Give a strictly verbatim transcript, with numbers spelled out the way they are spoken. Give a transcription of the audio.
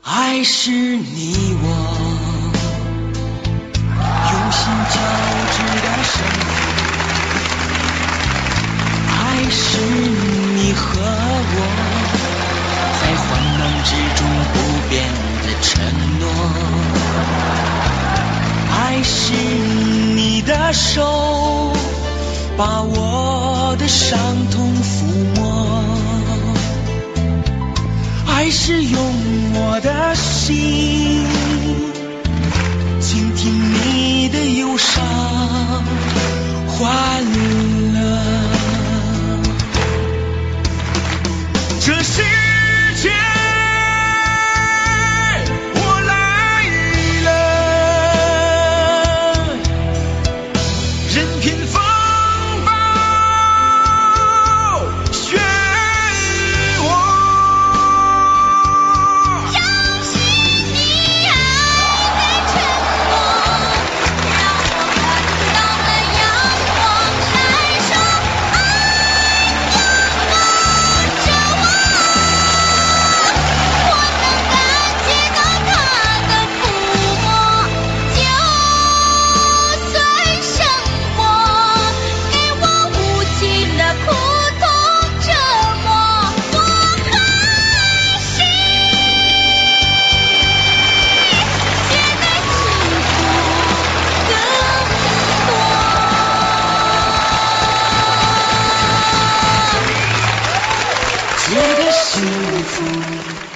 爱是你我用心交织的生活，爱是你和我在患难之中不变的承诺，爱是你的手把我的伤痛抚摸，爱是用我的心倾听你的忧伤欢乐，这世界我来了，任凭风暴漩涡， 相信你爱的承诺，让我看到了阳光闪烁，爱拥抱着我，我能感觉到它的抚摸，就算生活给我无情的苦痛折磨，我还是觉得幸福更多。 觉得幸福